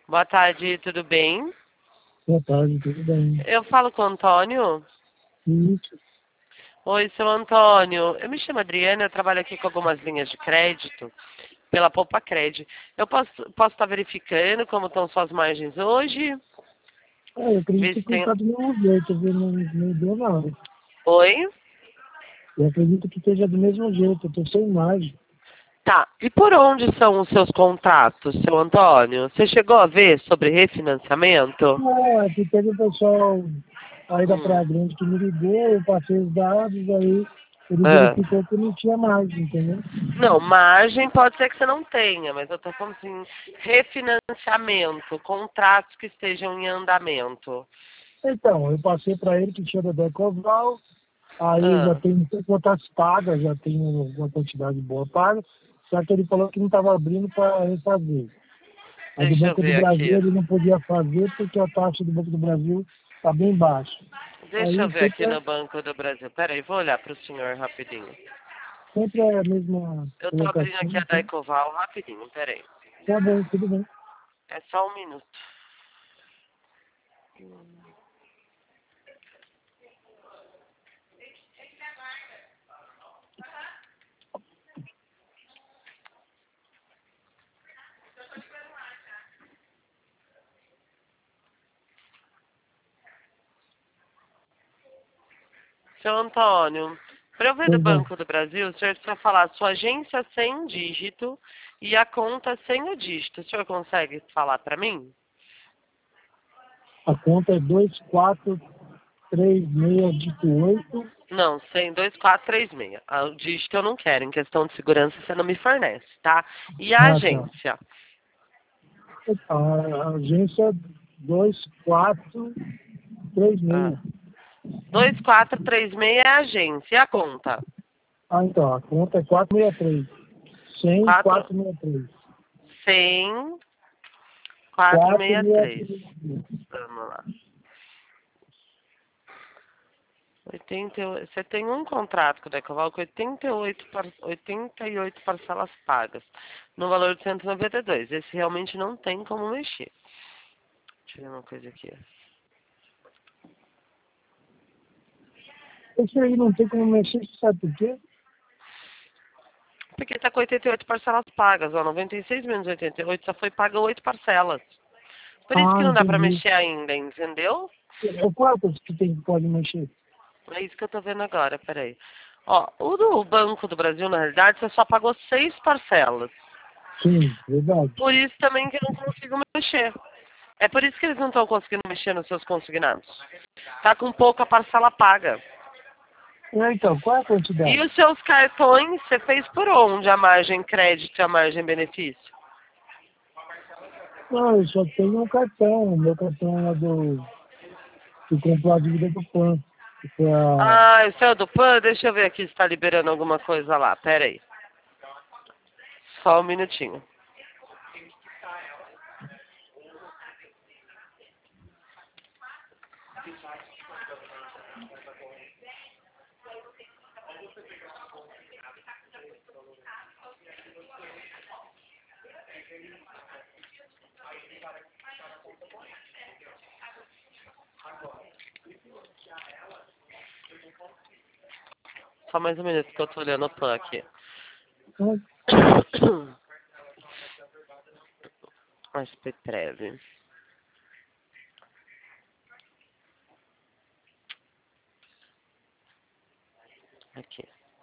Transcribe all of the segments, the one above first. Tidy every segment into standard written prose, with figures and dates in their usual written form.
Boa tarde, tudo bem? Boa tarde, tudo bem? Eu falo com o Antônio. Isso. Oi, seu Antônio. Eu me chamo Adriana, eu trabalho aqui com algumas linhas de crédito pela Poupa Cred. Eu posso estar verificando como estão suas margens hoje? Eu Ver acredito se que tem... está do mesmo jeito, viu? Não deu nada. Oi? Eu acredito que esteja do mesmo jeito, eu estou sem imagem. Tá. E por onde são os seus contatos, seu Antônio? Você chegou a ver sobre refinanciamento? Não, é que teve um pessoal aí da Hum. Praia Grande que me ligou, eu passei os dados, aí ele Ah. verificou que não tinha mais, entendeu? Não, margem pode ser que você não tenha, mas eu estou falando assim, refinanciamento, contratos que estejam em andamento. Então, eu passei para ele que tinha da Decoval, aí já Ah, tem quantas pagas, já tem uma quantidade boa paga, só que ele falou que não estava abrindo para refazer. A do deixa eu Banco do ver Brasil aqui. ele não podia fazer porque a taxa do Banco do Brasil está bem baixa. Deixa eu Aí ver aqui sempre no Banco do Brasil. Peraí, vou olhar para o senhor rapidinho. sempre é a mesma Eu tô colocação. abrindo aqui a Então, Daicoval rapidinho, peraí. tá bom, tudo bem. É só um minuto. Seu Antônio, para eu ver do Pois não. Banco do Brasil, o senhor precisa falar sua agência sem dígito e a conta sem o dígito. O senhor consegue falar para mim? A conta é 2436 dito 8. Não, 1002436. O dígito eu não quero. Em questão de segurança, você não me fornece, tá? E a Ah, tá. agência? A agência 2436. Ah, 2436 é a agência. E a conta? Ah, então, a conta é 463. 100 4, 463. 100, 463. 463. Vamos lá. 88, você tem um contrato com o Decoval com 88 parcelas pagas, no valor de 192. Esse realmente não tem como mexer. Deixa eu ver uma coisa aqui. Esse aí não tem como mexer, sabe por quê? Porque está com 88 parcelas pagas, ó, 96 menos 88 só foi paga 8 parcelas. Por isso Ah, que não dá para entendi. mexer ainda, entendeu? É quantas que tem que pode mexer? É isso que eu tô vendo agora, peraí. Ó, o do Banco do Brasil, na realidade, você só pagou 6 parcelas. Sim, verdade. Por isso também que eu não consigo mexer. É por isso que eles não estão conseguindo mexer nos seus consignados. Tá com pouca parcela paga. Então, qual é a E quantidade? os seus cartões, você fez por onde a margem crédito e a margem benefício? Não, eu só tenho um cartão, o meu cartão lá que comprou a dívida do PAN. Que foi a... Ah, o seu do PAN, deixa eu ver aqui se está liberando alguma coisa lá. Pera aí. Só um minutinho. Só mais um minuto que eu tô olhando o PAN aqui. SP13. Aqui.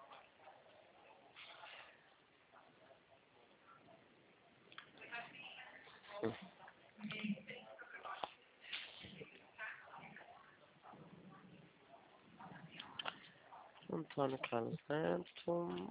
Antônio Carlos Neto.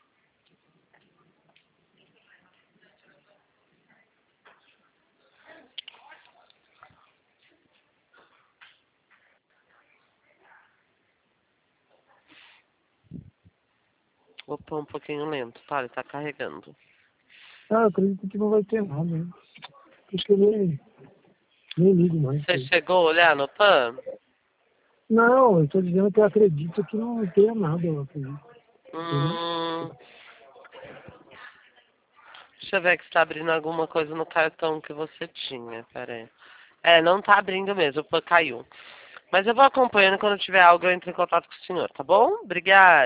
O PAN um pouquinho lento, tá? Ele tá carregando. Ah, eu acredito que não vai ter nada, né? Por isso que eu nem ligo mais. Você chegou a olhar no PAN? Não, eu estou dizendo que eu acredito que não tenha nada, eu acredito. Entendeu? Hum, Deixa eu ver que está abrindo alguma coisa no cartão que você tinha. Pera aí. É, não tá abrindo mesmo, caiu. Mas eu vou acompanhando, quando tiver algo eu entro em contato com o senhor, tá bom? Obrigada.